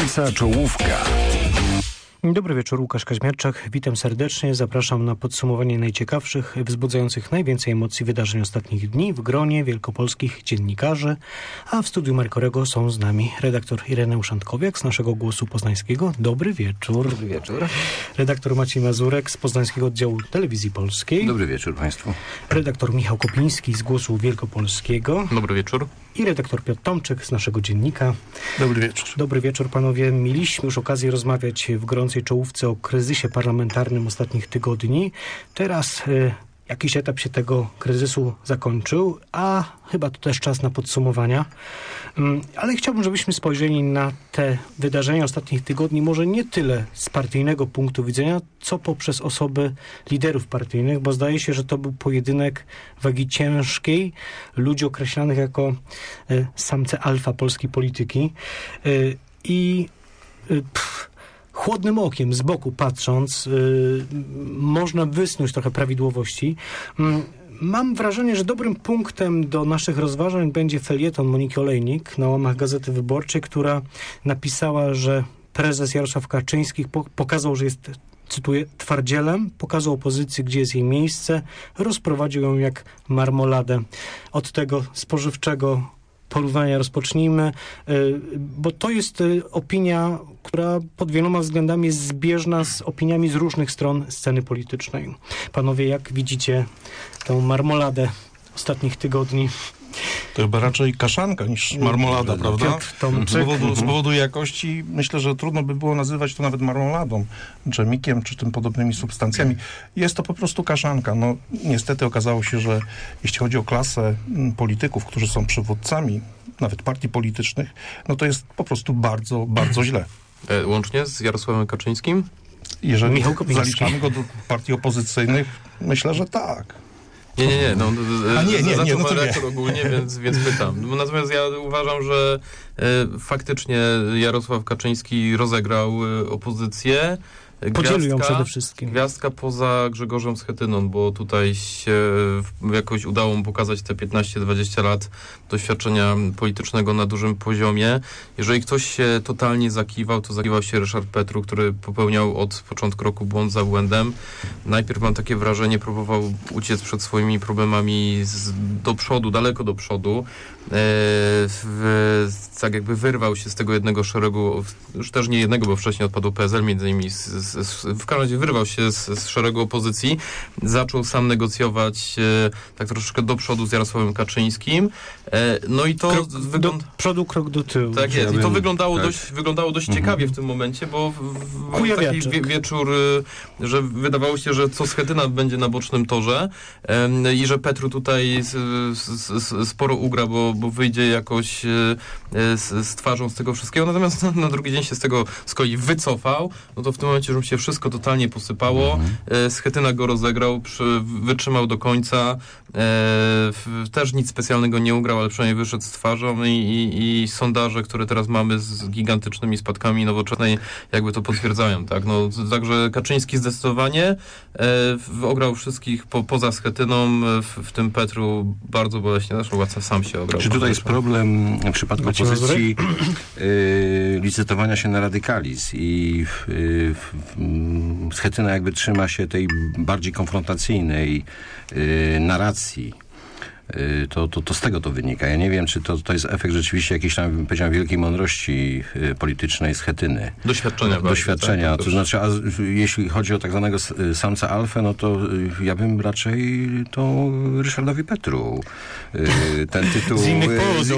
Gorąca czołówka. Dobry wieczór, Łukasz Kaźmierczak. Witam serdecznie. Zapraszam na podsumowanie najciekawszych, wzbudzających najwięcej emocji wydarzeń ostatnich dni w gronie wielkopolskich dziennikarzy. A w studiu Markorego są z nami redaktor Ireneusz Antkowiak z naszego Głosu Poznańskiego. Dobry wieczór. Dobry wieczór. Redaktor Maciej Mazurek z Poznańskiego Oddziału Telewizji Polskiej. Dobry wieczór Państwu. Redaktor Michał Kopiński z Głosu Wielkopolskiego. Dobry wieczór. I redaktor Piotr Tomczyk z naszego dziennika. Dobry wieczór. Dobry wieczór, panowie. Mieliśmy już okazję rozmawiać w gorącej czołówce o kryzysie parlamentarnym ostatnich tygodni. Teraz jakiś etap się tego kryzysu zakończył, a chyba to też czas na podsumowania. Ale chciałbym, żebyśmy spojrzeli na te wydarzenia ostatnich tygodni, może nie tyle z partyjnego punktu widzenia, co poprzez osoby liderów partyjnych, bo zdaje się, że to był pojedynek wagi ciężkiej, ludzi określanych jako samce alfa polskiej polityki. Chłodnym okiem, z boku patrząc, można wysnuć trochę prawidłowości. Mam wrażenie, że dobrym punktem do naszych rozważań będzie felieton Moniki Olejnik na łamach Gazety Wyborczej, która napisała, że prezes Jarosław Kaczyński pokazał, że jest, cytuję, twardzielem, pokazał opozycji, gdzie jest jej miejsce, rozprowadził ją jak marmoladę. Od tego spożywczego porównania rozpocznijmy, bo to jest opinia, która pod wieloma względami jest zbieżna z opiniami z różnych stron sceny politycznej. Panowie, jak widzicie tę marmoladę ostatnich tygodni? To chyba raczej kaszanka niż marmolada, prawda? Z powodu jakości myślę, że trudno by było nazywać to nawet marmoladą, dżemikiem czy tym podobnymi substancjami. Jest to po prostu kaszanka. No, niestety okazało się, że jeśli chodzi o klasę polityków, którzy są przywódcami nawet partii politycznych, no to jest po prostu bardzo, bardzo źle. Łącznie z Jarosławem Kaczyńskim? Jeżeli zaliczamy go do partii opozycyjnych, myślę, że tak. Nie. Nie, no to nie. Ogólnie, więc pytam. Natomiast ja uważam, że faktycznie Jarosław Kaczyński rozegrał opozycję. Podzielił ją przede wszystkim. Gwiazdka poza Grzegorzem Schetyną, bo tutaj się jakoś udało mu pokazać te 15-20 lat doświadczenia politycznego na dużym poziomie. Jeżeli ktoś się totalnie zakiwał, to zakiwał się Ryszard Petru, który popełniał od początku roku błąd za błędem. Najpierw mam takie wrażenie, próbował uciec przed swoimi problemami do przodu, daleko do przodu. Tak jakby wyrwał się z tego jednego szeregu, już też nie jednego, bo wcześniej odpadł PSL, między innymi w każdym razie wyrwał się z szeregu opozycji, zaczął sam negocjować tak troszeczkę do przodu z Jarosławem Kaczyńskim. No i to do przodu, krok do tyłu. Tak jest. I to wyglądało dość ciekawie w tym momencie, bo był taki wieczór, że wydawało się, że co Schetyna będzie na bocznym torze i że Petru tutaj sporo ugra, bo wyjdzie jakoś z twarzą z tego wszystkiego. Natomiast na drugi dzień się z tego z kolei wycofał. No to w tym momencie już się wszystko totalnie posypało. Schetyna go rozegrał, wytrzymał do końca. Też nic specjalnego nie ugrał, ale przynajmniej wyszedł z twarzą i sondaże, które teraz mamy z gigantycznymi spadkami Nowoczesnej, jakby to potwierdzają. Tak? No, także Kaczyński zdecydowanie ograł wszystkich poza Schetyną, w tym Petru bardzo boleśnie, zresztą sam się ograł. Czy tutaj jest problem w przypadku opozycji licytowania się na radykalizm i Schetyna jakby trzyma się tej bardziej konfrontacyjnej narracji. To z tego to wynika. Ja nie wiem, czy to jest efekt rzeczywiście jakiejś tam, powiedziałem, wielkiej mądrości politycznej Schetyny. Doświadczenia. Tak? To znaczy, a jeśli chodzi o tak zwanego samca alfę, no to ja bym raczej to Ryszardowi Petru ten tytuł... Z innych powodów.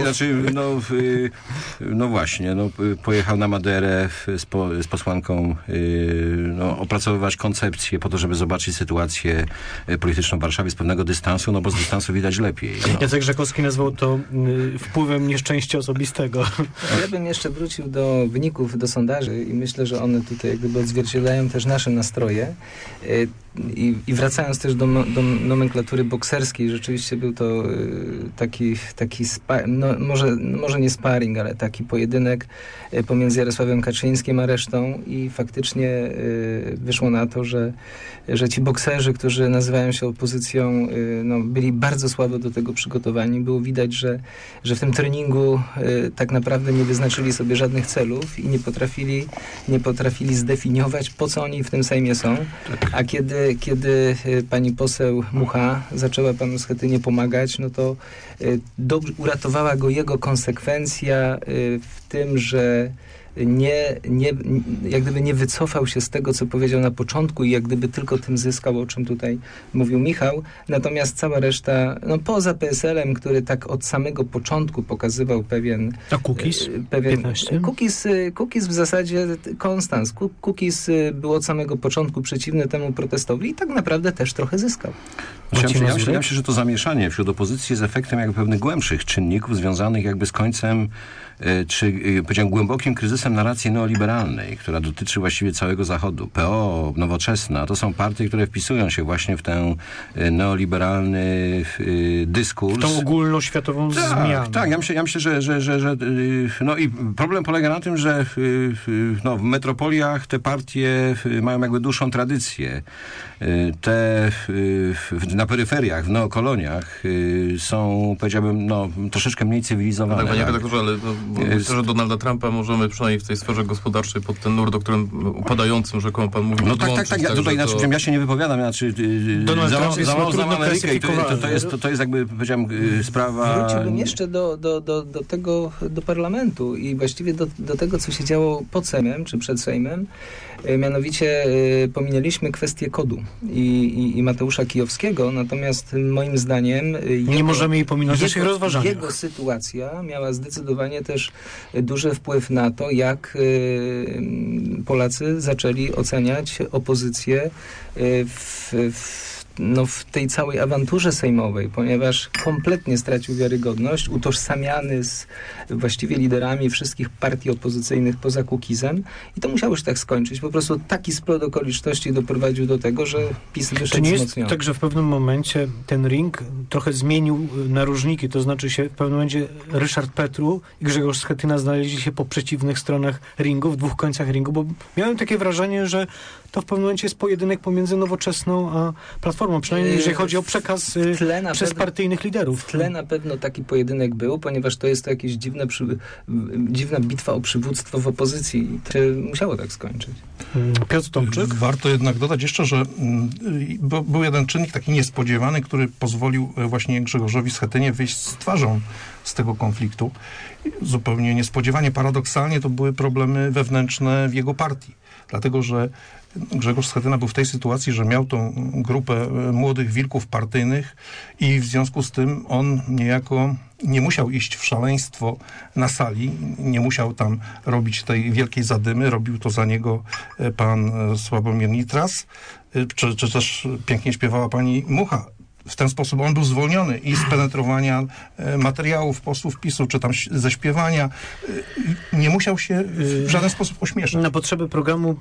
No właśnie, pojechał na Maderę z posłanką opracowywać koncepcję po to, żeby zobaczyć sytuację polityczną w Warszawie z pewnego dystansu, no bo z dystansu widać lepiej. Jacek Żakowski nazwał to wpływem nieszczęścia osobistego. Ja bym jeszcze wrócił do wyników, do sondaży i myślę, że one tutaj jak gdyby odzwierciedlają też nasze nastroje. I wracając też do nomenklatury bokserskiej, rzeczywiście był to taki może nie sparring, ale taki pojedynek pomiędzy Jarosławem Kaczyńskim a resztą i faktycznie wyszło na to, że ci bokserzy, którzy nazywają się opozycją, byli bardzo słabo do tego przygotowani. Było widać, że w tym treningu tak naprawdę nie wyznaczyli sobie żadnych celów i nie potrafili zdefiniować, po co oni w tym Sejmie są. Tak. A kiedy pani poseł Mucha zaczęła panu Schetynie pomagać, no to uratowała go jego konsekwencja w tym, że jak gdyby nie wycofał się z tego, co powiedział na początku i jak gdyby tylko tym zyskał, o czym tutaj mówił Michał. Natomiast cała reszta, no poza PSL-em, który tak od samego początku pokazywał pewien... A Kukiz? 15? Kukiz w zasadzie konstans. Kukiz był od samego początku przeciwny temu protestowi i tak naprawdę też trochę zyskał. Ja myślę, że to zamieszanie wśród opozycji jest efektem jakby pewnych głębszych czynników związanych jakby z końcem czy powiedziałem głębokim kryzysem narracji neoliberalnej, która dotyczy właściwie całego Zachodu. PO, Nowoczesna, to są partie, które wpisują się właśnie w ten neoliberalny dyskurs. W tą ogólnoświatową zmianę. Tak, ja myślę, że no i problem polega na tym, że w metropoliach te partie mają jakby dłuższą tradycję. Te na peryferiach, w neokoloniach są, powiedziałbym, troszeczkę mniej cywilizowane. Tak, panie redaktorze, ale myślę, że Donalda Trumpa możemy przynajmniej w tej sferze gospodarczej pod ten nurt, o którym upadającym rzekomo pan mówił. No tak. Ja się nie wypowiadam, za Amerykę i to jest jakby, powiedziałem, sprawa... Wróciłbym jeszcze do parlamentu i właściwie do tego, co się działo pod Sejmem, czy przed Sejmem. Mianowicie pominęliśmy kwestię kodu i Mateusza Kijowskiego, natomiast moim zdaniem... Nie możemy jej pominąć w naszych rozważaniach. Jego sytuacja miała zdecydowanie też duży wpływ na to, jak Polacy zaczęli oceniać opozycję w tej całej awanturze sejmowej, ponieważ kompletnie stracił wiarygodność, utożsamiany z właściwie liderami wszystkich partii opozycyjnych poza Kukizem i to musiało się tak skończyć. Po prostu taki splot okoliczności doprowadził do tego, że PiS wyszedł wzmocniony. Czy nie jest tak, że w pewnym momencie ten ring trochę zmienił narożniki, to znaczy się w pewnym momencie Ryszard Petru i Grzegorz Schetyna znaleźli się po przeciwnych stronach ringu, w dwóch końcach ringu, bo miałem takie wrażenie, że to w pewnym momencie jest pojedynek pomiędzy Nowoczesną a Platformą, przynajmniej jeżeli chodzi o przekaz przez partyjnych liderów. W tle na pewno taki pojedynek był, ponieważ to jest to jakieś dziwna bitwa o przywództwo w opozycji. To musiało tak skończyć. Piotr Tomczyk? Warto jednak dodać jeszcze, że był jeden czynnik taki niespodziewany, który pozwolił właśnie Grzegorzowi Schetynie wyjść z twarzą z tego konfliktu. Zupełnie niespodziewanie, paradoksalnie to były problemy wewnętrzne w jego partii. Dlatego, że Grzegorz Schetyna był w tej sytuacji, że miał tą grupę młodych wilków partyjnych i w związku z tym on niejako nie musiał iść w szaleństwo na sali, nie musiał tam robić tej wielkiej zadymy, robił to za niego pan Sławomir Nitras, czy też pięknie śpiewała pani Mucha. W ten sposób on był zwolniony i z penetrowania materiałów posłów PiS-u, czy tam ze śpiewania. Nie musiał się w żaden sposób ośmieszać. Na potrzeby programu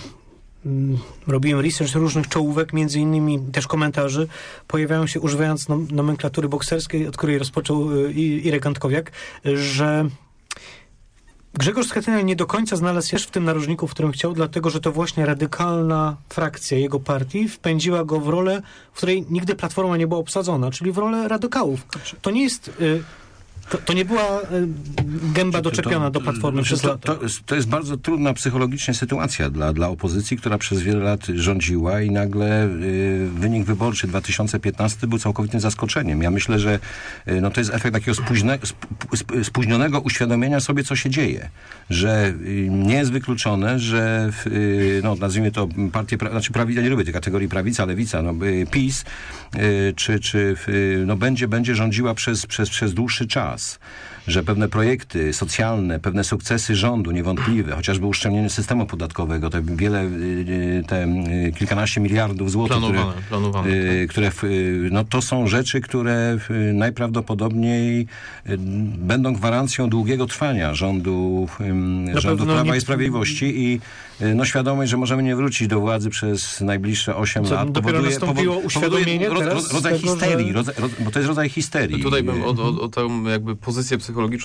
robiłem research różnych czołówek, między innymi też komentarzy. Pojawiają się, używając nomenklatury bokserskiej, od której rozpoczął Irek Antkowiak, że Grzegorz Schetyna nie do końca znalazł się w tym narożniku, w którym chciał, dlatego że to właśnie radykalna frakcja jego partii wpędziła go w rolę, w której nigdy Platforma nie była obsadzona, czyli w rolę radykałów. To nie jest... To nie była gęba doczepiona do Platformy przez lata. To jest bardzo trudna psychologicznie sytuacja dla opozycji, która przez wiele lat rządziła i nagle wynik wyborczy 2015 był całkowitym zaskoczeniem. Ja myślę, że to jest efekt takiego spóźnionego uświadomienia sobie, co się dzieje. Że nie jest wykluczone, że nazwijmy to partie, ja nie lubię tej kategorii prawica, lewica, PiS, będzie rządziła przez dłuższy czas. Że pewne projekty socjalne, pewne sukcesy rządu niewątpliwe, chociażby uszczelnienie systemu podatkowego, kilkanaście miliardów złotych, które to są rzeczy, które najprawdopodobniej będą gwarancją długiego trwania rządu Prawa i Sprawiedliwości i świadomość, że możemy nie wrócić do władzy przez najbliższe 8 lat. Powoduje rodzaj histerii, bo to jest rodzaj histerii. Tutaj bym o tę jakby pozycję psychologiczną Schetyny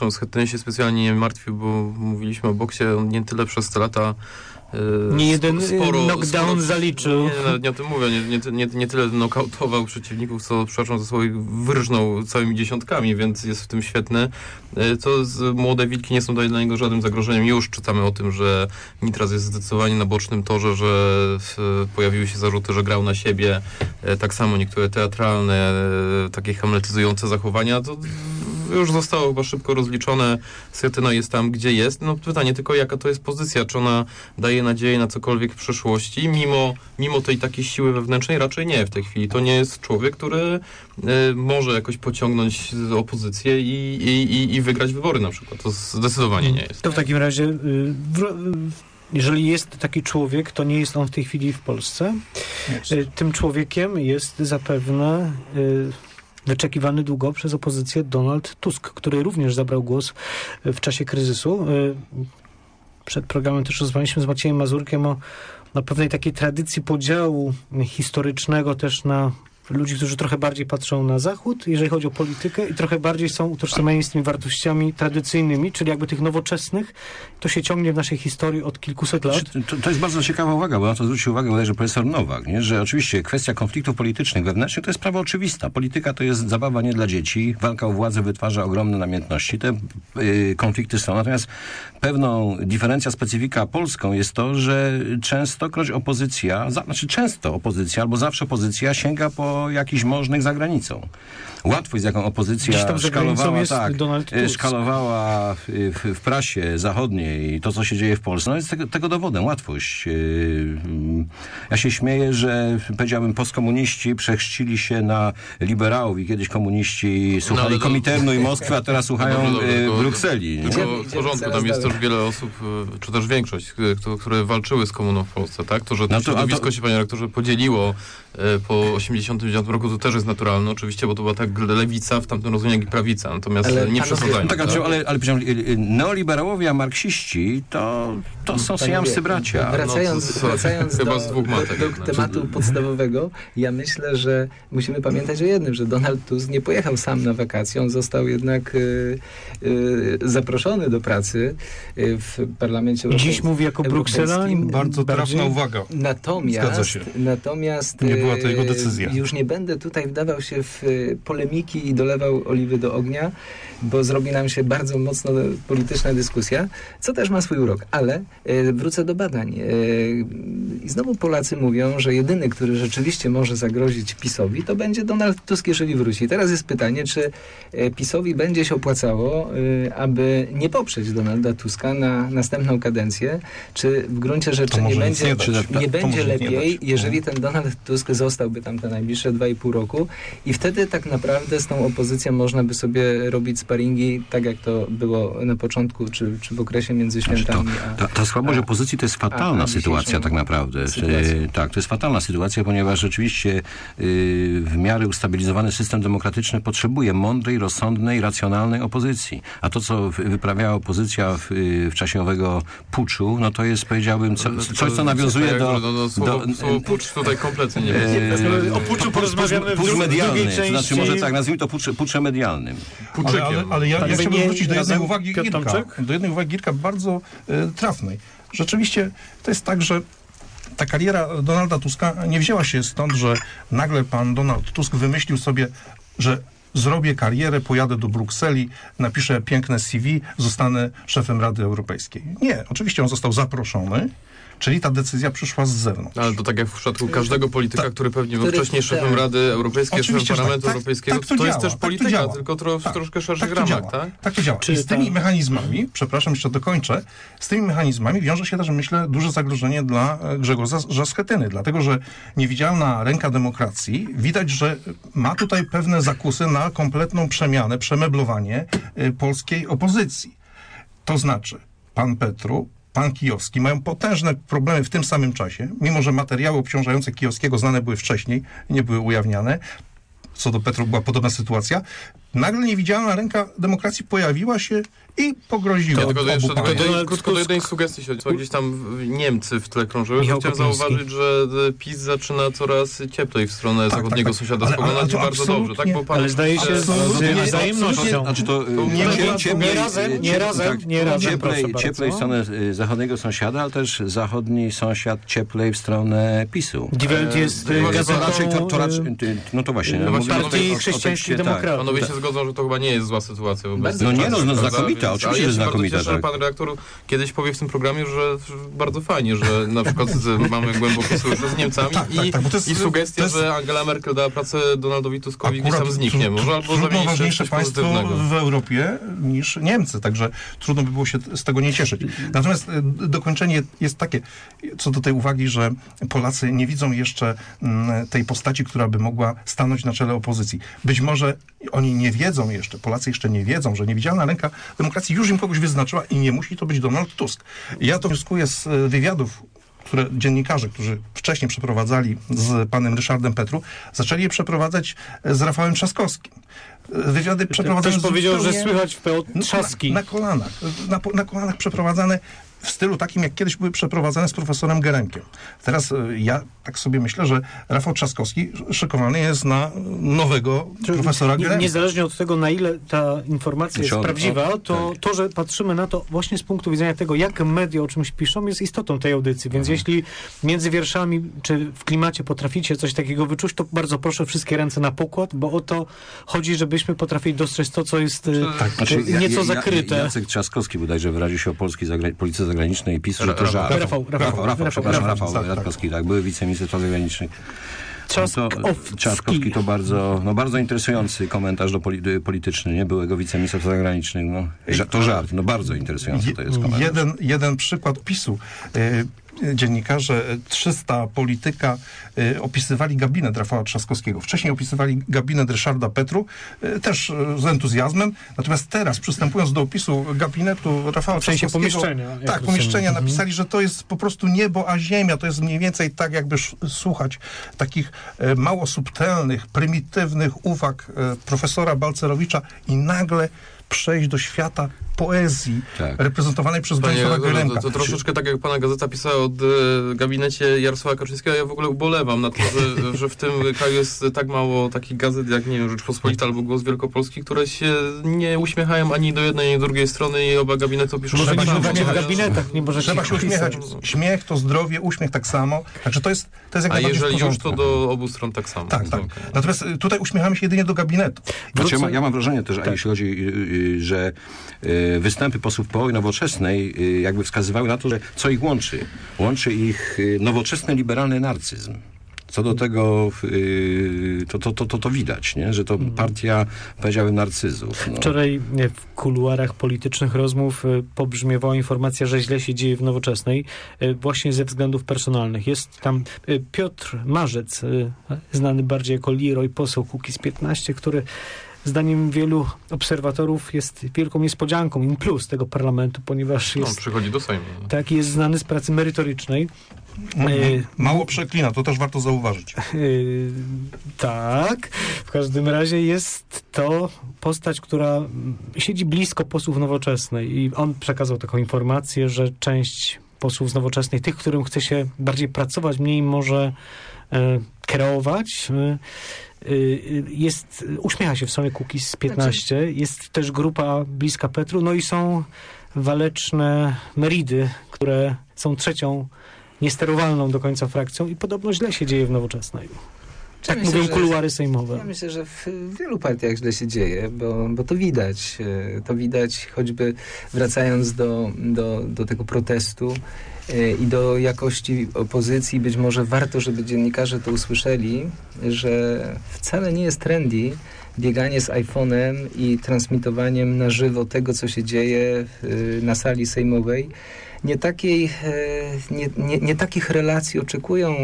bym się specjalnie nie martwił, bo mówiliśmy o boksie, on nie tyle przez te lata nie jeden knockdown zaliczył. Nie o tym mówię, nie tyle nokautował przeciwników, co przepraszam za słowo, wyrżnął całymi dziesiątkami, więc jest w tym świetny. To młode wilki nie są dla niego żadnym zagrożeniem. Już czytamy o tym, że Nitras jest zdecydowanie na bocznym torze, że pojawiły się zarzuty, że grał na siebie. Tak samo niektóre teatralne, takie hamletyzujące zachowania. To już zostało chyba szybko rozliczone. Schetyna jest tam, gdzie jest. No pytanie tylko, jaka to jest pozycja? Czy ona daje nadzieję na cokolwiek w przyszłości? Mimo tej takiej siły wewnętrznej raczej nie w tej chwili. To nie jest człowiek, który może jakoś pociągnąć opozycję i wygrać wybory na przykład. To zdecydowanie nie jest. To w takim razie jeżeli jest taki człowiek, to nie jest on w tej chwili w Polsce. Tym człowiekiem jest zapewne wyczekiwany długo przez opozycję Donald Tusk, który również zabrał głos w czasie kryzysu. Przed programem też rozmawialiśmy z Maciejem Mazurkiem o pewnej takiej tradycji podziału historycznego też na ludzi, którzy trochę bardziej patrzą na Zachód, jeżeli chodzi o politykę i trochę bardziej są utożsamiani z tymi wartościami tradycyjnymi, czyli jakby tych nowoczesnych. To się ciągnie w naszej historii od kilkuset lat. To jest bardzo ciekawa uwaga, bo na to zwrócił uwagę bodajże profesor Nowak, nie? Że oczywiście kwestia konfliktów politycznych wewnętrznych to jest sprawa oczywista. Polityka to jest zabawa nie dla dzieci. Walka o władzę wytwarza ogromne namiętności. Te konflikty są. Natomiast pewną diferencja, specyfika polską jest to, że częstokroć opozycja, albo zawsze opozycja sięga po jakichś możnych za granicą. Łatwość, z jaką opozycja szkalowała w prasie zachodniej to, co się dzieje w Polsce, no jest tego dowodem. Łatwość. Ja się śmieję, że powiedziałbym, postkomuniści przechrzcili się na liberałów i kiedyś komuniści słuchali Kominternu i Moskwy, a teraz słuchają Brukseli. Tylko w porządku, tam jest też wiele osób, czy też większość, które walczyły z komuną w Polsce, tak? To, że to środowisko się, panie rektorze, podzieliło po 89 roku, to też jest naturalne, oczywiście, bo to była tak lewica, w tamtym rozumieniu jak i prawica, natomiast nie przesadzajmy. Ale neoliberałowie, a marksiści to są syjamscy bracia. Wracając do tematu podstawowego, ja myślę, że musimy pamiętać o jednym, że Donald Tusk nie pojechał sam na wakacje, on został jednak zaproszony do pracy w Parlamencie Europejskim. Dziś mówi jako Bruksela. Bardzo trafna uwaga. Natomiast nie była to jego decyzja. Już nie będę tutaj wdawał się w polemiki i dolewał oliwy do ognia, bo zrobi nam się bardzo mocno polityczna dyskusja, co też ma swój urok. Ale wrócę do badań. I znowu Polacy mówią, że jedyny, który rzeczywiście może zagrozić PiS-owi, to będzie Donald Tusk, jeżeli wróci. Teraz jest pytanie, czy PiS-owi będzie się opłacało, aby nie poprzeć Donalda Tuska na następną kadencję, czy w gruncie rzeczy nie będzie lepiej, jeżeli ten Donald Tusk zostałby tam te najbliższe 2,5 roku i wtedy tak naprawdę z tą opozycją można by sobie robić sparingi, tak jak to było na początku, czy w okresie między świętami. Ta słabość opozycji to jest fatalna sytuacja tak naprawdę. Tak, to jest fatalna sytuacja, ponieważ rzeczywiście w miarę ustabilizowany system demokratyczny potrzebuje mądrej, rozsądnej, racjonalnej opozycji. A to, co wyprawiała opozycja w czasie owego puczu, no to jest, powiedziałbym, coś, co nawiązuje słowo pucz tutaj kompletnie nie wiem. O puczu porozmawiamy pucz medialny, to znaczy może tak, nazwijmy to puczem medialnym. Ale ja chciałbym wrócić do jednej uwagi Gierka, bardzo trafnej. Rzeczywiście to jest tak, że ta kariera Donalda Tuska nie wzięła się stąd, że nagle pan Donald Tusk wymyślił sobie, że zrobię karierę, pojadę do Brukseli, napiszę piękne CV, zostanę szefem Rady Europejskiej. Nie, oczywiście on został zaproszony, czyli ta decyzja przyszła z zewnątrz. Ale to tak jak w przypadku każdego polityka, który pewnie był wcześniej szefem Rady Europejskiej, szefem Parlamentu Europejskiego, to jest też polityka, tylko w troszkę szerszych ramach, tak? Tak to działa. I z tymi mechanizmami, przepraszam, jeszcze dokończę, z tymi mechanizmami wiąże się też, myślę, duże zagrożenie dla Grzegorza Schetyny, dlatego, że niewidzialna ręka demokracji widać, że ma tutaj pewne zakusy na kompletną przemianę, przemeblowanie polskiej opozycji. To znaczy, pan Petru, pan Kijowski mają potężne problemy w tym samym czasie, mimo że materiały obciążające Kijowskiego znane były wcześniej, nie były ujawniane. co do Petru była podobna sytuacja, nagle niewidzialna ręka demokracji pojawiła się i pogroziła. Ja krótko do jednej sugestii się gdzieś tam Niemcy w tle krążyły. Chciałem zauważyć, że PiS zaczyna coraz cieplej w stronę zachodniego sąsiada. Spoglądać bardzo dobrze. Tak? Bo ale zdaje się z wzajemnością. Znaczy to cieplej w stronę zachodniego sąsiada, ale też zachodni sąsiad cieplej w stronę PiS-u. Die Welt jest no to właśnie. Partii Chrześcijańskich Demokratów. Panowie się zgodzą, że to chyba nie jest zła sytuacja. Znakomita, oczywiście, że znakomita. Cieszę, że pan redaktor kiedyś powie w tym programie, że bardzo fajnie, że na przykład mamy głębokie sojusze z Niemcami i sugestia, że Angela Merkel dała pracę Donaldowi Tuskowi, gdzieś tam zniknie. Może albo zamienić ważniejsze państwo w Europie niż Niemcy, także trudno by było się z tego nie cieszyć. Natomiast dokończenie jest takie, co do tej uwagi, że Polacy nie widzą jeszcze tej postaci, która by mogła stanąć na czele opozycji. Być może oni nie wiedzą jeszcze, Polacy jeszcze nie wiedzą, że niewidzialna ręka demokracji już im kogoś wyznaczyła i nie musi to być Donald Tusk. Ja to wnioskuję z wywiadów, które dziennikarze, którzy wcześniej przeprowadzali z panem Ryszardem Petru, zaczęli je przeprowadzać z Rafałem Trzaskowskim. Wywiady przeprowadzane... Ktoś powiedział, że słychać w PO trzaski. Na kolanach przeprowadzane w stylu takim, jak kiedyś były przeprowadzane z profesorem Geremkiem. Teraz ja tak sobie myślę, że Rafał Trzaskowski szykowany jest na nowego profesora Geremka. Niezależnie od tego, na ile ta informacja jest prawdziwa, to, że patrzymy na to właśnie z punktu widzenia tego, jak media o czymś piszą, jest istotą tej audycji. Więc jeśli między wierszami, czy w klimacie potraficie coś takiego wyczuć, to bardzo proszę wszystkie ręce na pokład, bo o to chodzi, żebyśmy potrafili dostrzec to, co jest nieco zakryte. Jacek Trzaskowski bodajże wyraził się o polskiej polityce zagranicznej i PiS-u, że to żart. Rafał Trzaskowski, tak, były wiceminister spraw zagranicznych. Trzaskowski to bardzo interesujący komentarz polityczny, nie? Byłego wiceministra spraw zagranicznych. To żart, bardzo interesujący to jest komentarz. Jeden przykład PiS-u. Dziennikarze 300 Polityka opisywali gabinet Rafała Trzaskowskiego. Wcześniej opisywali gabinet Ryszarda Petru, też z entuzjazmem. Natomiast teraz, przystępując do opisu gabinetu Rafała Trzaskowskiego... pomieszczenia napisali, że to jest po prostu niebo a ziemia. To jest mniej więcej tak, jakby słuchać takich mało subtelnych, prymitywnych uwag profesora Balcerowicza i nagle przejść do świata poezji reprezentowanej przez Bronisława Geremka. To troszeczkę tak, jak pana gazeta pisała o gabinecie Jarosława Kaczyńskiego, ja w ogóle ubolewam na to, że w tym kraju jest tak mało takich gazet, jak nie wiem, Rzeczpospolita albo Głos Wielkopolski, które się nie uśmiechają ani do jednej, ani do drugiej strony i oba gabinety piszą. Trzeba się uśmiechać. Śmiech to zdrowie, uśmiech tak samo. Także to jest jak a jeżeli już, to do obu stron tak samo. Tak. Natomiast tutaj uśmiechamy się jedynie do gabinetu. Znaczy, ja mam wrażenie też, jeśli chodzi, że występy posłów PO i Nowoczesnej jakby wskazywały na to, że co ich łączy? Łączy ich nowoczesny, liberalny narcyzm. Co do tego to widać, nie? Że to partia, powiedziałbym, narcyzów. Wczoraj w kuluarach politycznych rozmów pobrzmiewała informacja, że źle się dzieje w Nowoczesnej właśnie ze względów personalnych. Jest tam Piotr Marzec, znany bardziej jako Leroy, poseł Kukiz15, który zdaniem wielu obserwatorów jest wielką niespodzianką, in plus tego parlamentu, ponieważ jest... przychodzi do Sejmu. Tak, jest znany z pracy merytorycznej. Mało przeklina, to też warto zauważyć. Tak. W każdym razie jest to postać, która siedzi blisko posłów Nowoczesnej i on przekazał taką informację, że część posłów z Nowoczesnej, tych, którym chce się bardziej pracować, mniej może kreować, uśmiecha się w stronę Kukiz15. Jest też grupa bliska Petru, i są waleczne Meridy, które są trzecią niesterowalną do końca frakcją i podobno źle się dzieje w Nowoczesnej. Tak mówią kuluary sejmowe. Ja myślę, że w wielu partiach źle się dzieje, bo to widać. To widać, choćby wracając do tego protestu i do jakości opozycji. Być może warto, żeby dziennikarze to usłyszeli, że wcale nie jest trendy bieganie z iPhone'em i transmitowaniem na żywo tego, co się dzieje na sali sejmowej. Nie takich relacji oczekują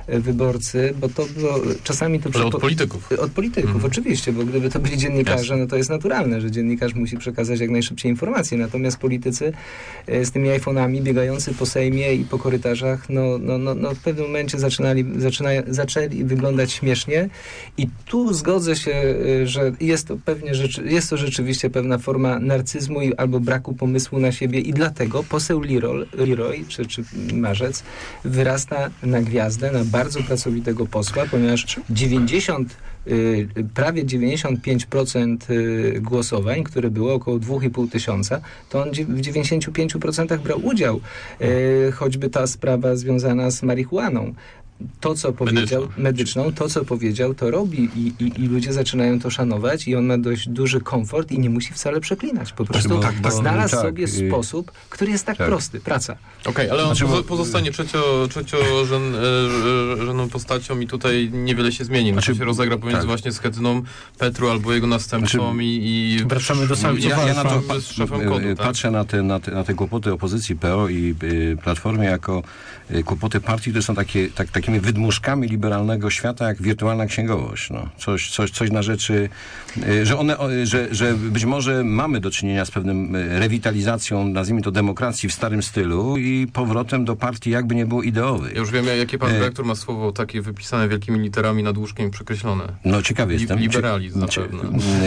wyborcy, bo to było czasami to... Ale od polityków. Od polityków, oczywiście, bo gdyby to byli dziennikarze, no to jest naturalne, że dziennikarz musi przekazać jak najszybciej informacje, natomiast politycy z tymi iPhone'ami biegający po Sejmie i po korytarzach, no w pewnym momencie zaczęli wyglądać śmiesznie i tu zgodzę się, że jest to rzeczywiście pewna forma narcyzmu albo braku pomysłu na siebie i dlatego poseł Leroy czy Marzec wyrasta na gwiazdę, na bardzo pracowitego posła, ponieważ prawie 95% głosowań, które było około 2,5 tysiąca, to on w 95% brał udział. Choćby ta sprawa związana z marihuaną. To, co powiedział, medyczną, to, co powiedział, to robi i ludzie zaczynają to szanować i on ma dość duży komfort i nie musi wcale przeklinać. Po prostu znalazł sobie sposób, który jest tak prosty. Praca. Okej, ale on pozostanie trzeciorzędną postacią i tutaj niewiele się zmieni. To się rozegra pomiędzy właśnie Schetyną, Petru albo jego następcą i wracamy do samego patrzę na te kłopoty opozycji PO i Platformy jako kłopoty partii, które są takimi wydmuszkami liberalnego świata, jak wirtualna księgowość. No. Coś na rzeczy, że być może mamy do czynienia z pewnym rewitalizacją, nazwijmy to, demokracji w starym stylu i powrotem do partii jakby nie było ideowej. Ja już wiem, jakie pan redaktor ma słowo takie wypisane wielkimi literami nad łóżkiem przekreślone. No ciekawy jestem. Liberalizm na pewno.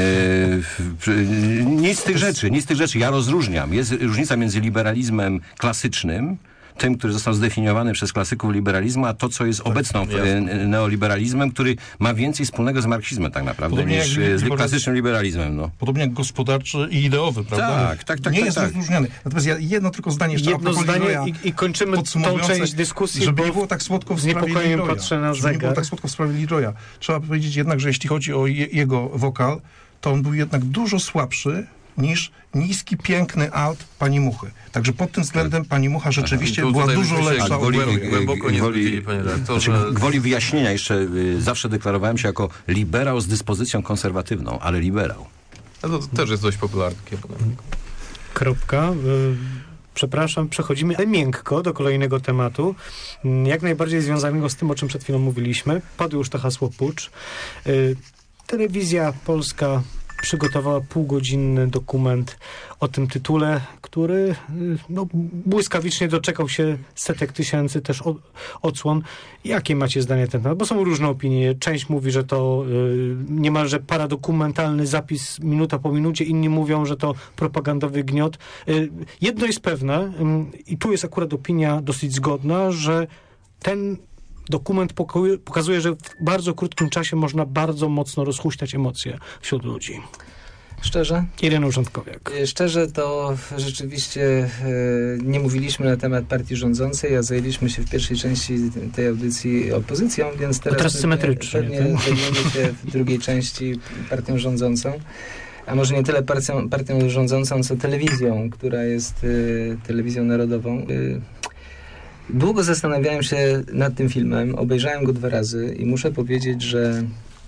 Nic z tych rzeczy. Ja rozróżniam. Jest różnica między liberalizmem klasycznym, tym, który został zdefiniowany przez klasyków liberalizmu, a to, co jest obecną neoliberalizmem, który ma więcej wspólnego z marksizmem tak naprawdę niż z klasycznym liberalizmem. No. Podobnie jak gospodarczy i ideowy, prawda? Tak. Nie jest rozróżniony. Natomiast ja jedno tylko zdanie jeszcze i kończymy tą część dyskusji, żeby nie było tak słodko w sprawie Leroya. Patrzę na zegar. Nie było tak słodko w sprawie Leroya. Trzeba powiedzieć jednak, że jeśli chodzi o jego wokal, to on był jednak dużo słabszy niż niski, piękny alt Pani Muchy. Także pod tym względem Pani Mucha rzeczywiście była dużo lepsza. Głęboko nie zgodzili, panie redaktorze. Gwoli wyjaśnienia jeszcze zawsze deklarowałem się jako liberał z dyspozycją konserwatywną, ale liberał. No to też jest dość popularne. Kropka. Przepraszam, przechodzimy miękko do kolejnego tematu, jak najbardziej związanego z tym, o czym przed chwilą mówiliśmy. Padło już to hasło pucz. Telewizja polska przygotowała półgodzinny dokument o tym tytule, który błyskawicznie doczekał się setek tysięcy też odsłon. Jakie macie zdanie na ten temat? Bo są różne opinie. Część mówi, że to niemalże paradokumentalny zapis minuta po minucie. Inni mówią, że to propagandowy gniot. Jedno jest pewne i tu jest akurat opinia dosyć zgodna, że ten dokument pokazuje, że w bardzo krótkim czasie można bardzo mocno rozhuśtać emocje wśród ludzi. Szczerze? Irena Urzędkowiak. Szczerze to rzeczywiście nie mówiliśmy na temat partii rządzącej, a zajęliśmy się w pierwszej części tej audycji opozycją, więc teraz symetrycznie. Pewnie zajmiemy się w drugiej części partią rządzącą. A może nie tyle partią rządzącą, co telewizją, która jest telewizją narodową. Długo zastanawiałem się nad tym filmem, obejrzałem go 2 razy i muszę powiedzieć, że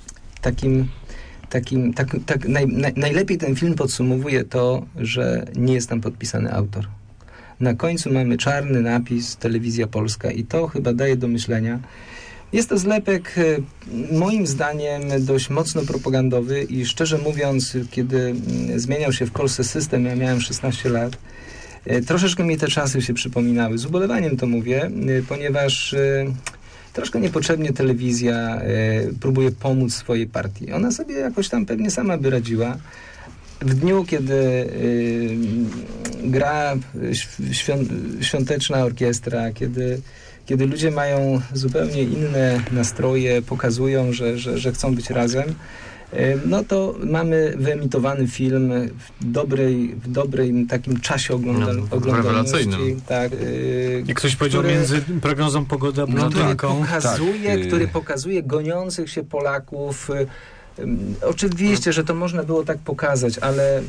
najlepiej ten film podsumowuje to, że nie jest tam podpisany autor. Na końcu mamy czarny napis Telewizja Polska i to chyba daje do myślenia. Jest to zlepek, moim zdaniem, dość mocno propagandowy i szczerze mówiąc, kiedy zmieniał się w Polsce system, ja miałem 16 lat, troszeczkę mi te czasy się przypominały. Z ubolewaniem to mówię, ponieważ troszkę niepotrzebnie telewizja próbuje pomóc swojej partii. Ona sobie jakoś tam pewnie sama by radziła. W dniu, kiedy gra świąteczna orkiestra, kiedy ludzie mają zupełnie inne nastroje, pokazują, że chcą być razem, no to mamy wyemitowany film w dobrym takim czasie oglądalności. Tak, jak ktoś powiedział, między prognozą pogody a blondynką. Który pokazuje goniących się Polaków, Oczywiście, że to można było tak pokazać, ale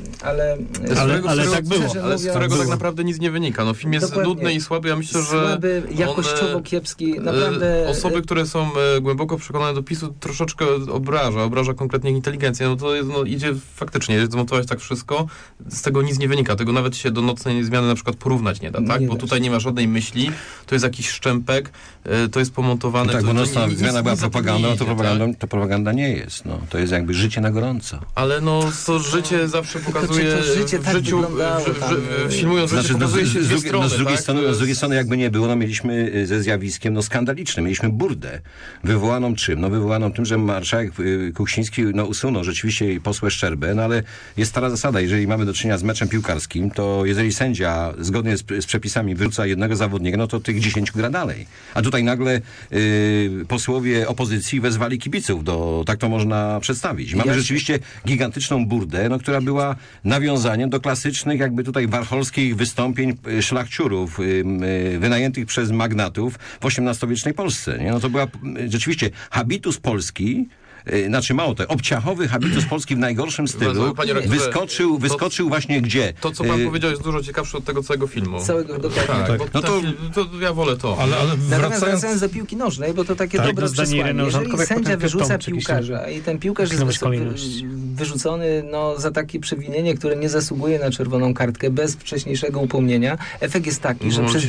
tak było. Ale z którego tak naprawdę nic nie wynika. No, film jest Dokładnie. Nudny i słaby. Ja myślę, że słaby, jakościowo kiepski. Naprawdę... Osoby, które są głęboko przekonane do PiS-u, troszeczkę obraża konkretnie inteligencję. No to jest, idzie faktycznie zmontować tak wszystko. Z tego nic nie wynika. Tego nawet się do nocnej zmiany na przykład porównać nie da, tak? Nie bo da tutaj nie ma żadnej myśli. To jest jakiś szczępek. To jest pomontowane. No tak, bo nocna nic zmiana była propagandą, tak? to propaganda nie jest. No. To jest jakby życie na gorąco. Ale to życie zawsze pokazuje to życie w tak życiu, filmując życie, pokazuje się dwie strony. Z drugiej strony jakby nie było, mieliśmy ze zjawiskiem skandalicznym. Mieliśmy burdę. Wywołaną czym? Wywołaną tym, że marszałek Kuchciński usunął rzeczywiście posła Szczerbę, ale jest stara zasada, jeżeli mamy do czynienia z meczem piłkarskim, to jeżeli sędzia zgodnie z przepisami wyrzuca jednego zawodnika, to tych 10 gra dalej. A tutaj nagle posłowie opozycji wezwali kibiców tak to można przedstawić. Mamy rzeczywiście gigantyczną burdę, która była nawiązaniem do klasycznych jakby tutaj warcholskich wystąpień szlachciurów wynajętych przez magnatów w XVIII-wiecznej Polsce. Nie? To była rzeczywiście habitus polski, mało to, obciachowy habitus polski w najgorszym stylu wyskoczył właśnie gdzie? To, co pan powiedział, jest dużo ciekawsze od tego całego filmu. Całego, dokładnie. Tak. To ja wolę to. Ale wracając do piłki nożnej, bo to takie dobre przesłanie. Jeżeli sędzia wyrzuca piłkarza i ten piłkarz jest wyrzucony za takie przewinienie, które nie zasługuje na czerwoną kartkę bez wcześniejszego upomnienia, efekt jest taki, że przez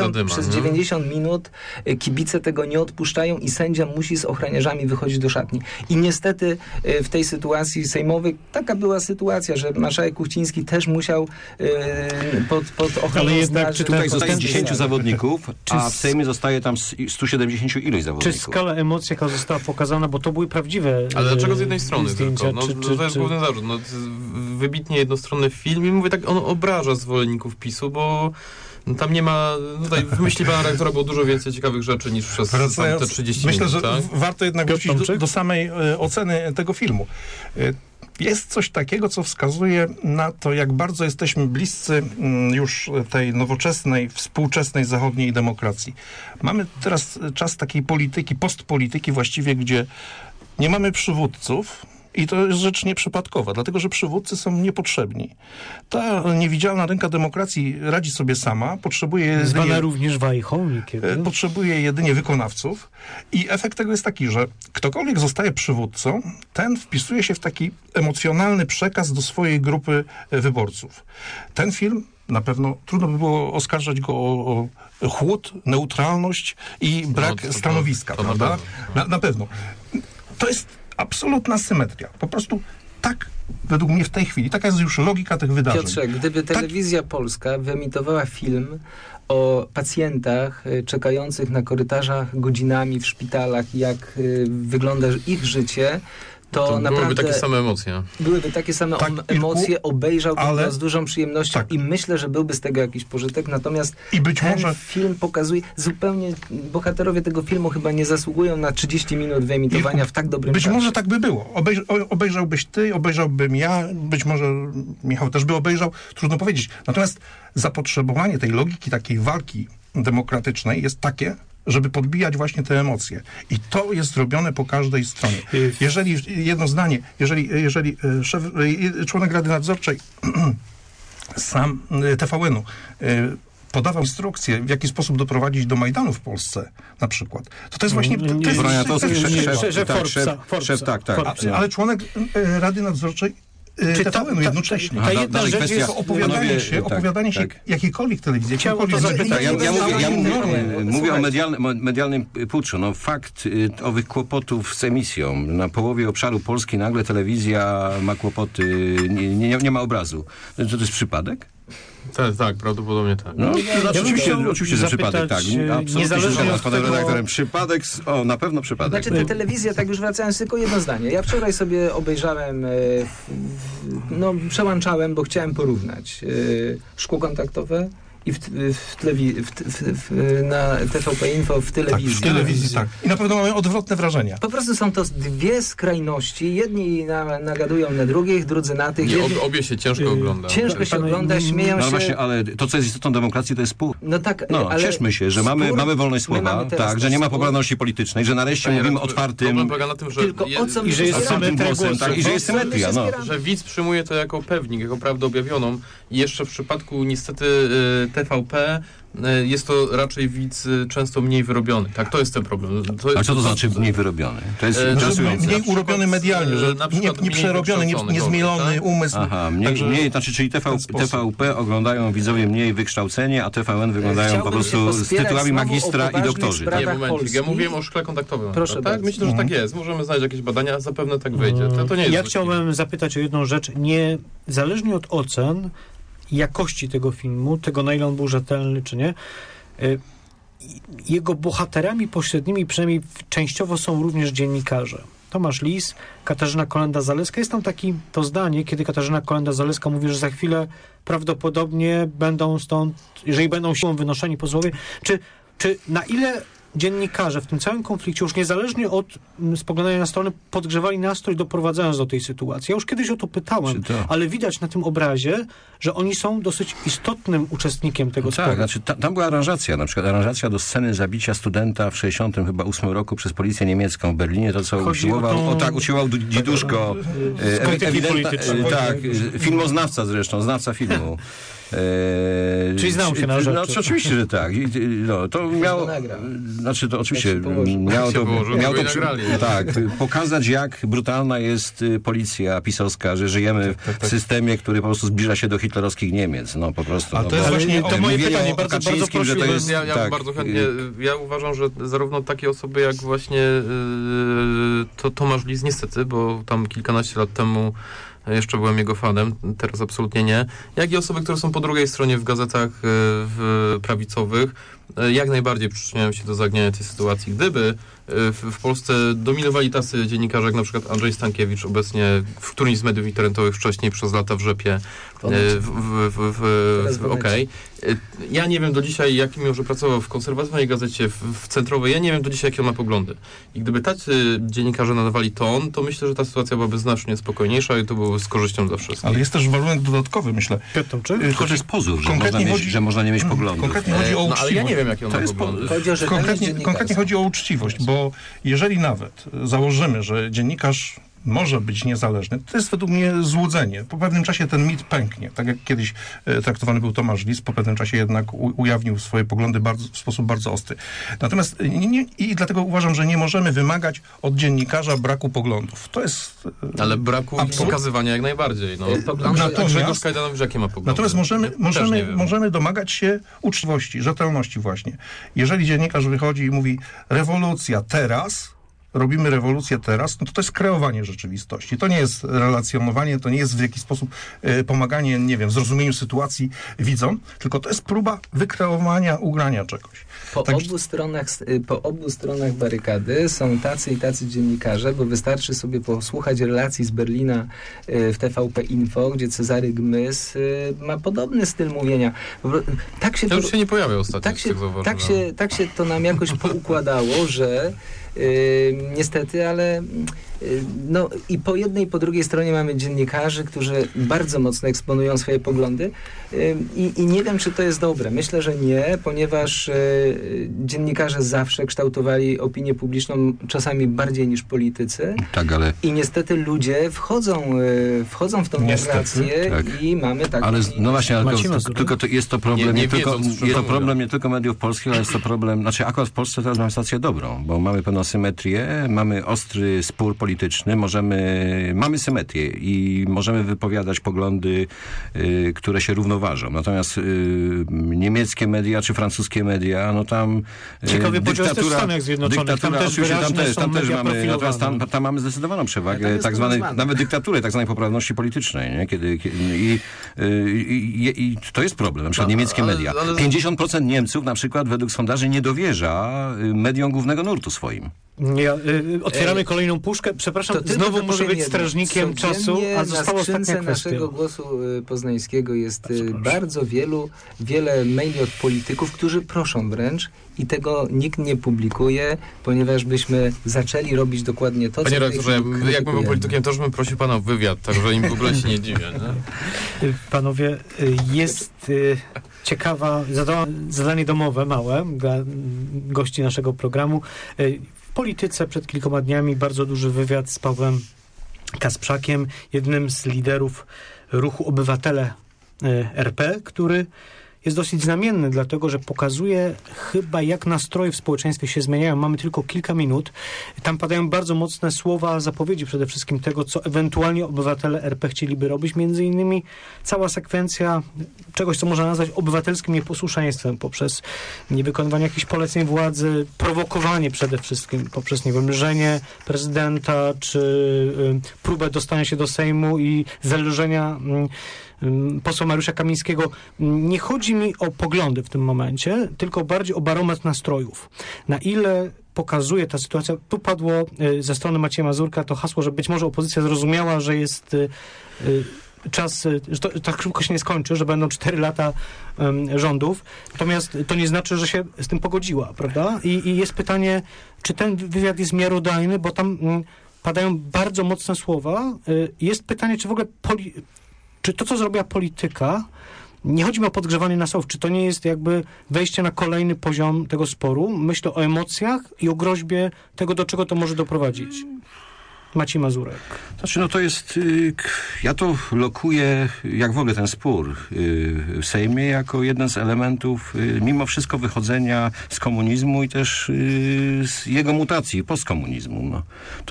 90 minut kibice tego nie odpuszczają i sędzia musi z ochroniarzami wychodzić do szatni. I niestety w tej sytuacji sejmowej taka była sytuacja, że marszałek Kuchciński też musiał pod ochroną. Ale jednak czy tutaj zostaje 10 zawodników, a w Sejmie zostaje tam 170 iluś zawodników. Czy skala emocji, jaka została pokazana, bo to były prawdziwe Ale dlaczego z jednej strony zdjęcia, tylko? To jest główny zarzut. Wybitnie jednostronny film i mówię tak, on obraża zwolenników PiS-u, bo tam nie ma, tutaj w myśli pana redaktora było dużo więcej ciekawych rzeczy niż przez te 30 myślę, minut. Myślę, że warto jednak wrócić do samej oceny tego filmu. Jest coś takiego, co wskazuje na to, jak bardzo jesteśmy bliscy już tej nowoczesnej, współczesnej zachodniej demokracji. Mamy teraz czas takiej polityki, postpolityki właściwie, gdzie nie mamy przywódców, i to jest rzecz nieprzypadkowa, dlatego że przywódcy są niepotrzebni. Ta niewidzialna ręka demokracji radzi sobie sama, potrzebuje zwana również wajchą niekiedy. Potrzebuje jedynie wykonawców i efekt tego jest taki, że ktokolwiek zostaje przywódcą, ten wpisuje się w taki emocjonalny przekaz do swojej grupy wyborców. Ten film na pewno trudno by było oskarżać go o chłód, neutralność i brak stanowiska, prawda? Na pewno. To jest absolutna symetria. Po prostu tak, według mnie w tej chwili, taka jest już logika tych wydarzeń. Piotrze, gdyby telewizja polska wyemitowała film o pacjentach czekających na korytarzach godzinami w szpitalach, jak wygląda ich życie, to naprawdę byłyby takie same emocje. Byłyby takie same emocje, obejrzałbym go z dużą przyjemnością i myślę, że byłby z tego jakiś pożytek, natomiast film pokazuje zupełnie, bohaterowie tego filmu chyba nie zasługują na 30 minut wyemitowania w tak dobrym czasie. Być może tak by było. Obejrzałbyś ty, obejrzałbym ja, być może Michał też by obejrzał, trudno powiedzieć. Natomiast zapotrzebowanie tej logiki, takiej walki demokratycznej jest takie, żeby podbijać właśnie te emocje. I to jest zrobione po każdej stronie. Jeżeli, jedno zdanie, jeżeli członek Rady Nadzorczej sam TVN-u podawał instrukcje, w jaki sposób doprowadzić do Majdanu w Polsce, na przykład. To jest właśnie... Tak. Ale członek Rady Nadzorczej TVN-u jednocześnie. Ta jedna rzecz jest opowiadanie się jakiejkolwiek telewizji. Ja mówię o medialnym puczu. Fakt owych kłopotów z emisją. Na połowie obszaru Polski nagle telewizja ma kłopoty, nie ma obrazu. To jest przypadek? Tak, prawdopodobnie tak. Oczywiście, że przypadek, tak. Niezależnie od panem redaktorem. Przypadek, na pewno przypadek. Znaczy, ta telewizja, tak już wracając, tylko jedno zdanie. Ja wczoraj sobie obejrzałem, przełączałem, bo chciałem porównać szkło kontaktowe i na TVP Info w telewizji. Tak, w telewizji, tak. I na pewno mamy odwrotne wrażenia. Po prostu są to dwie skrajności. Jedni nagadują na drugich, drudzy na tych. Obie się ciężko ogląda. Ciężko się ogląda, śmieją się. Właśnie, ale to, co jest istotą demokracji, to jest spór. No tak, ale cieszmy się, że mamy wolność słowa, tak, że nie ma poprawności politycznej, że nareszcie mówimy otwartym... Problem polega na tym, że że jest symetria, i że jest symetria, że widz przyjmuje to jako pewnik, jako prawdę objawioną. I jeszcze w przypadku niestety TVP jest to raczej widz często mniej wyrobiony. Tak, to jest ten problem. A co to znaczy mniej wyrobiony? To jest mniej urobiony medialnie, że nie przerobiony, nie zmielony tak? umysł. Aha, mniej, znaczy, czyli TVP oglądają widzowie mniej wykształceni, a TVN wyglądają po prostu z tytułami magistra i doktorzy. Nie, momencik. Ja mówiłem o szkle kontaktowym. Proszę tak? Myślę, że tak jest. Możemy znaleźć jakieś badania, zapewne tak wyjdzie. To nie jest ja chciałbym zapytać o jedną rzecz. Niezależnie od ocen jakości tego filmu, tego na ile on był rzetelny czy nie, jego bohaterami pośrednimi, przynajmniej częściowo, są również dziennikarze. Tomasz Lis, Katarzyna Kolenda-Zaleska. Jest tam to zdanie, kiedy Katarzyna Kolenda-Zaleska mówi, że za chwilę prawdopodobnie będą stąd, jeżeli będą siłą wynoszeni posłowie, czy na ile dziennikarze w tym całym konflikcie, już niezależnie od spoglądania na stronę, podgrzewali nastrój, doprowadzając do tej sytuacji. Ja już kiedyś o to pytałem, ale widać na tym obrazie, że oni są dosyć istotnym uczestnikiem tego sporu. Tak, znaczy tam była aranżacja, na przykład aranżacja do sceny zabicia studenta w 68 roku przez policję niemiecką w Berlinie, to co usiłował Diduszko, filmoznawca zresztą, znawca filmu. Czyli znał się na rzeczy. No, oczywiście, że tak. To miało... Znaczy, to oczywiście miało to pokazać, jak brutalna jest policja pisowska, że żyjemy w systemie, który po prostu zbliża się do hitlerowskich Niemiec. No, po prostu. A to jest właśnie to moje pytanie, bardzo proszę. Że to jest, ja bardzo chętnie, ja uważam, że zarówno takie osoby jak właśnie to Tomasz Lis, niestety, bo tam kilkanaście lat temu jeszcze byłem jego fanem, teraz absolutnie nie. Jak i osoby, które są po drugiej stronie w gazetach prawicowych, jak najbardziej przyczyniają się do zagniania tej sytuacji. Gdyby w Polsce dominowali tacy dziennikarze, jak na przykład Andrzej Stankiewicz, obecnie w którymś z mediów internetowych, wcześniej przez lata w Rzepie, Ja nie wiem do dzisiaj, mimo że pracował w konserwatywnej gazecie, w centrowej, ja nie wiem do dzisiaj, jakie on ma poglądy. I gdyby tacy dziennikarze nadawali ton, to myślę, że ta sytuacja byłaby znacznie spokojniejsza i to byłoby z korzyścią dla wszystkich. Ale jest też warunek dodatkowy, myślę. To jest pozór, że można nie mieć poglądów. Konkretnie chodzi o uczciwość. Ale ja nie wiem, jakie on ma poglądy. Konkretnie chodzi o uczciwość, bo jeżeli nawet założymy, że dziennikarz może być niezależny, to jest według mnie złudzenie. Po pewnym czasie ten mit pęknie. Tak jak kiedyś traktowany był Tomasz Lis, po pewnym czasie jednak ujawnił swoje poglądy w sposób bardzo ostry. Natomiast i dlatego uważam, że nie możemy wymagać od dziennikarza braku poglądów. To jest ale braku pokazywania jak najbardziej. Grzegorz Kajdanowicz jakie ma poglądy? Natomiast możemy domagać się uczciwości, rzetelności właśnie. Jeżeli dziennikarz wychodzi i mówi rewolucja teraz, robimy rewolucję teraz, no to jest kreowanie rzeczywistości. To nie jest relacjonowanie, to nie jest w jakiś sposób pomaganie, nie wiem, w zrozumieniu sytuacji widzom, tylko to jest próba wykreowania, ugrania czegoś. Po obu stronach barykady są tacy i tacy dziennikarze, bo wystarczy sobie posłuchać relacji z Berlina w TVP Info, gdzie Cezary Gmys ma podobny styl mówienia. To już się nie pojawia ostatnio. Tak się to nam jakoś poukładało, że niestety, ale no i po jednej i po drugiej stronie mamy dziennikarzy, którzy bardzo mocno eksponują swoje poglądy i nie wiem, czy to jest dobre. Myślę, że nie, ponieważ dziennikarze zawsze kształtowali opinię publiczną czasami bardziej niż politycy. Tak, ale... I niestety ludzie wchodzą w tą narrację i mamy tak... Ale no właśnie, tylko to jest to problem nie tylko mediów polskich, ale jest to problem, znaczy akurat w Polsce teraz mamy sytuację dobrą, bo mamy pewną symetrię, mamy ostry spór polityczny, mamy symetrię i możemy wypowiadać poglądy, które się równoważą. Natomiast niemieckie media czy francuskie media, no tam ciekawie podział też w Stanach Zjednoczonych. Tam też mamy, natomiast tam mamy zdecydowaną przewagę tak zwanej, nawet dyktatury, tak zwanej poprawności politycznej, nie? I to jest problem, na przykład niemieckie media. 50% Niemców na przykład według sondaży nie dowierza mediom głównego nurtu swoim. Otwieramy kolejną puszkę. Przepraszam, znowu muszę być strażnikiem czasu, a została ostatnia kwestia. Na naszego Głosu Poznańskiego jest bardzo wiele maili od polityków, którzy proszą wręcz i tego nikt nie publikuje, ponieważ byśmy zaczęli robić dokładnie to, Panie redaktorze, jakbym był politykiem, to już bym prosił pana o wywiad, także im w ogóle się nie dziwię. Nie? Panowie, jest ciekawa, zadanie domowe małe dla gości naszego programu. W Polityce przed kilkoma dniami bardzo duży wywiad z Pawłem Kasprzakiem, jednym z liderów ruchu Obywatele RP, który jest dosyć znamienny, dlatego że pokazuje chyba, jak nastroje w społeczeństwie się zmieniają. Mamy tylko kilka minut. Tam padają bardzo mocne słowa, zapowiedzi przede wszystkim tego, co ewentualnie obywatele RP chcieliby robić. Między innymi cała sekwencja czegoś, co można nazwać obywatelskim nieposłuszeństwem poprzez niewykonywanie jakichś poleceń władzy, prowokowanie przede wszystkim poprzez, nie wiem, mrzenie prezydenta, czy próbę dostania się do Sejmu i zelżenia posła Mariusza Kamińskiego. Nie chodzi mi o poglądy w tym momencie, tylko bardziej o barometr nastrojów. Na ile pokazuje ta sytuacja, tu padło ze strony Macieja Mazurka to hasło, że być może opozycja zrozumiała, że jest czas, że to tak szybko się nie skończy, że będą 4 lata rządów, natomiast to nie znaczy, że się z tym pogodziła, prawda? I jest pytanie, czy ten wywiad jest miarodajny, bo tam padają bardzo mocne słowa. Jest pytanie, czy w ogóle czy to, co zrobiła polityka, nie chodzi mi o podgrzewanie nastrojów, czy to nie jest jakby wejście na kolejny poziom tego sporu? Myślę o emocjach i o groźbie tego, do czego to może doprowadzić. Maciej Mazurek. Znaczy, no to jest, ja to lokuję, jak w ogóle ten spór w Sejmie, jako jeden z elementów, mimo wszystko, wychodzenia z komunizmu i też z jego mutacji, postkomunizmu. No.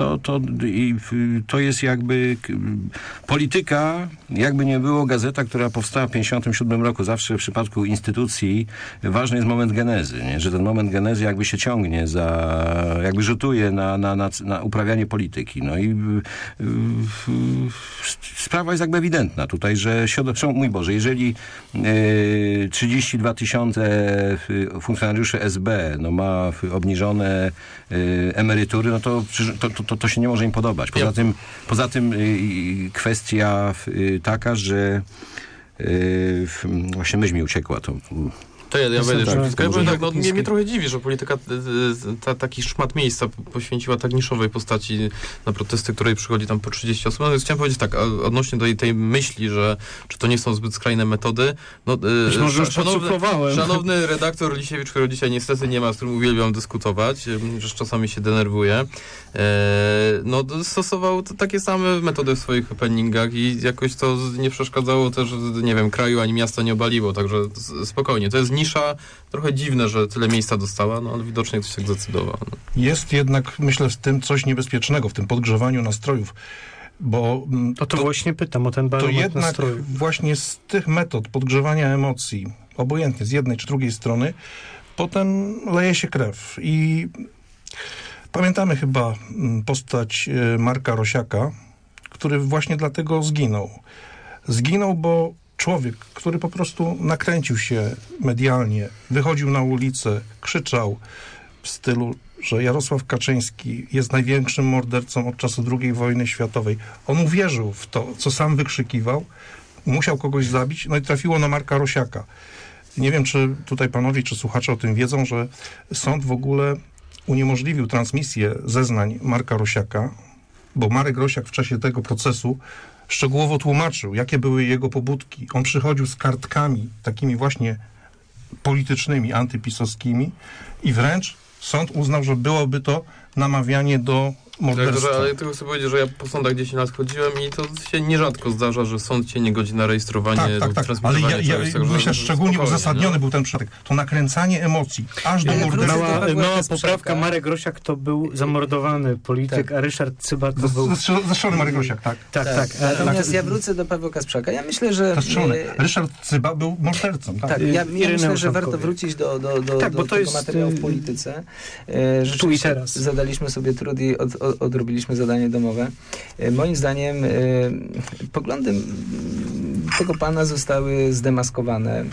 To jest jakby polityka, jakby nie było, gazeta, która powstała w 1957 roku. Zawsze w przypadku instytucji ważny jest moment genezy, nie? Że ten moment genezy jakby się ciągnie jakby rzutuje na uprawianie polityki. No i sprawa jest jakby ewidentna tutaj, że mój Boże, jeżeli 32 000 funkcjonariuszy SB ma obniżone emerytury, no to się nie może im podobać. Poza tym kwestia taka, że właśnie myśl mi uciekła. To ja będę tak, mnie trochę dziwi, że polityka taki szmat miejsca poświęciła tak niszowej postaci na protesty, której przychodzi tam po 30 osób. No, więc chciałem powiedzieć tak, odnośnie do tej myśli, że czy to nie są zbyt skrajne metody. No, szanowny redaktor Lisiewicz, którego dzisiaj niestety nie ma, z którym uwielbiam dyskutować, że czasami się denerwuje, stosował takie same metody w swoich happeningach i jakoś to nie przeszkadzało też, nie wiem, kraju ani miasta nie obaliło, także spokojnie. To jest nisza, trochę dziwne, że tyle miejsca dostała, no ale widocznie ktoś tak zdecydował. No. Jest jednak, myślę, w tym coś niebezpiecznego, w tym podgrzewaniu nastrojów, bo... To właśnie pytam o ten barometr nastrojów. To jednak właśnie z tych metod podgrzewania emocji, obojętnie z jednej czy drugiej strony, potem leje się krew. I pamiętamy chyba postać Marka Rosiaka, który właśnie dlatego zginął. Zginął, bo człowiek, który po prostu nakręcił się medialnie, wychodził na ulicę, krzyczał w stylu, że Jarosław Kaczyński jest największym mordercą od czasu II wojny światowej. On uwierzył w to, co sam wykrzykiwał, musiał kogoś zabić, no i trafiło na Marka Rosiaka. Nie wiem, czy tutaj panowie, czy słuchacze o tym wiedzą, że sąd w ogóle uniemożliwił transmisję zeznań Marka Rosiaka, bo Marek Rosiak w czasie tego procesu szczegółowo tłumaczył, jakie były jego pobudki. On przychodził z kartkami takimi właśnie politycznymi, antypisowskimi i wręcz sąd uznał, że byłoby to namawianie do morderstwa. Ale tylko chcę powiedzieć, że ja po sądach 10 lat chodziłem i to się nierzadko zdarza, że sąd cię nie godzi na rejestrowanie tak. Ale ja myślę, że szczególnie uzasadniony był ten przypadek. To nakręcanie emocji, aż do morderstwa. Mała poprawka, Marek Rosiak to był zamordowany polityk, a Ryszard Cyba to był... Zastrzelony Marek Rosiak, tak. Tak. Natomiast ja wrócę do Pawła Kasprzaka. Ja myślę, że... Ryszard Cyba był mordercą. Tak, ja myślę, że warto wrócić do tego materiału w polityce. Tu i teraz. Zadaliśmy sobie trud i odrobiliśmy zadanie domowe. Moim zdaniem poglądy tego pana zostały zdemaskowane.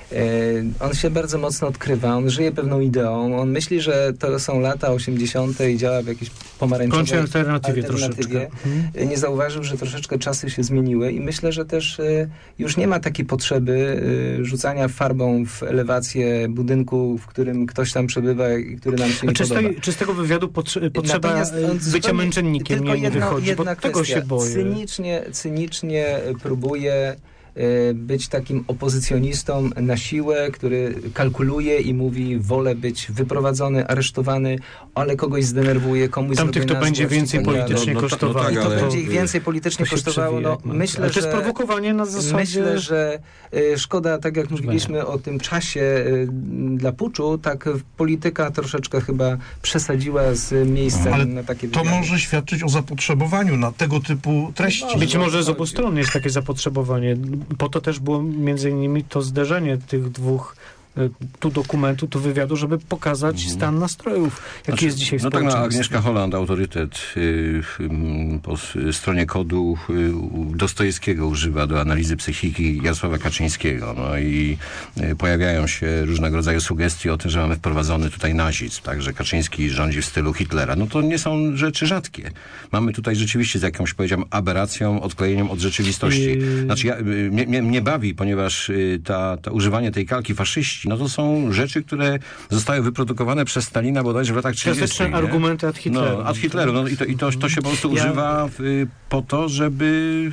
On się bardzo mocno odkrywa, on żyje pewną ideą, on myśli, że to są lata 80. i działa w jakiejś pomarańczowej alternatywie. Nie zauważył, że troszeczkę czasy się zmieniły i myślę, że też już nie ma takiej potrzeby rzucania farbą w elewację budynku, w którym ktoś tam przebywa i który nam się nie podoba. Czy z tego wywiadu potrzeba bycia męczennikiem nie wychodzi, bo tego się boję. Cynicznie próbuje być takim opozycjonistą na siłę, który kalkuluje i mówi, wolę być wyprowadzony, aresztowany, ale kogoś zdenerwuje, komuś tamtych to będzie więcej politycznie kosztowało. To będzie ich więcej politycznie kosztowało. Myślę, to jest prowokowanie na zasadzie... Myślę, że szkoda, tak jak mówiliśmy o tym czasie dla puczu, tak polityka troszeczkę chyba przesadziła z miejscem na takie wywiady. To może świadczyć o zapotrzebowaniu na tego typu treści. Być może z obu stron jest takie zapotrzebowanie. Po to też było między innymi to zderzenie tych dwóch dokumentu, wywiadu, żeby pokazać stan nastrojów, jaki jest dzisiaj w społeczeństwie. Agnieszka Holland, autorytet po stronie kodu Dostojewskiego używa do analizy psychiki Jarosława Kaczyńskiego. No i pojawiają się różnego rodzaju sugestie o tym, że mamy wprowadzony tutaj nazizm, tak, że Kaczyński rządzi w stylu Hitlera. No to nie są rzeczy rzadkie. Mamy tutaj rzeczywiście z jakąś, powiedziałem, aberracją, odklejeniem od rzeczywistości. Znaczy, mnie bawi, ponieważ to używanie tej kalki faszyści, no to są rzeczy, które zostały wyprodukowane przez Stalina bodajże w latach 30. Klasyczne argumenty ad Hitleru. No, ad Hitleru. No i to się po prostu używa po to, żeby...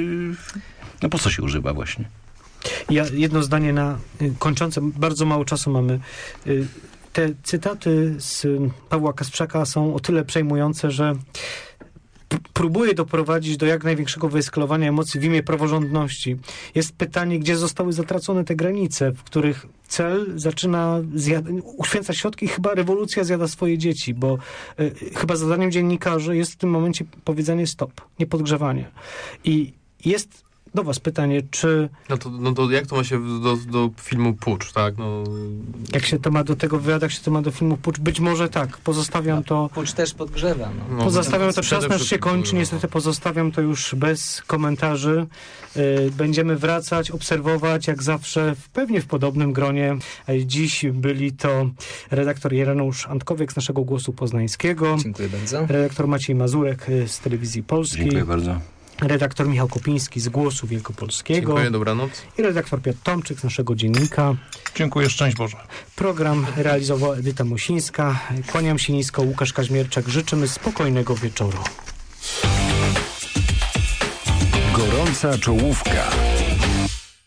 No po co się używa właśnie? Jedno zdanie kończące, bardzo mało czasu mamy. Te cytaty z Pawła Kasprzaka są o tyle przejmujące, że próbuje doprowadzić do jak największego wyeskalowania emocji w imię praworządności. Jest pytanie, gdzie zostały zatracone te granice, w których cel zaczyna uświęcać środki i chyba rewolucja zjada swoje dzieci, bo chyba zadaniem dziennikarzy jest w tym momencie powiedzenie stop, niepodgrzewanie. I jest do was pytanie, czy... No to jak to ma się do filmu Pucz, tak? No... Jak się to ma do tego wywiadu, jak się to ma do filmu Pucz? Być może tak, pozostawiam to... Pucz też podgrzewa. Pozostawiam to, czas nasz się kończy, niestety pozostawiam to już bez komentarzy. Będziemy wracać, obserwować, jak zawsze, pewnie w podobnym gronie. Dziś byli to redaktor Ireneusz Antkowiek z naszego Głosu Poznańskiego. Dziękuję bardzo. Redaktor Maciej Mazurek z Telewizji Polskiej. Dziękuję bardzo. Redaktor Michał Kopiński z Głosu Wielkopolskiego. Dziękuję, dobranoc. I redaktor Piotr Tomczyk z naszego Dziennika. Dziękuję, szczęść Boże. Program realizowała Edyta Musińska. Kłaniam się nisko, Łukasz Kaźmierczak. Życzymy spokojnego wieczoru. Gorąca czołówka.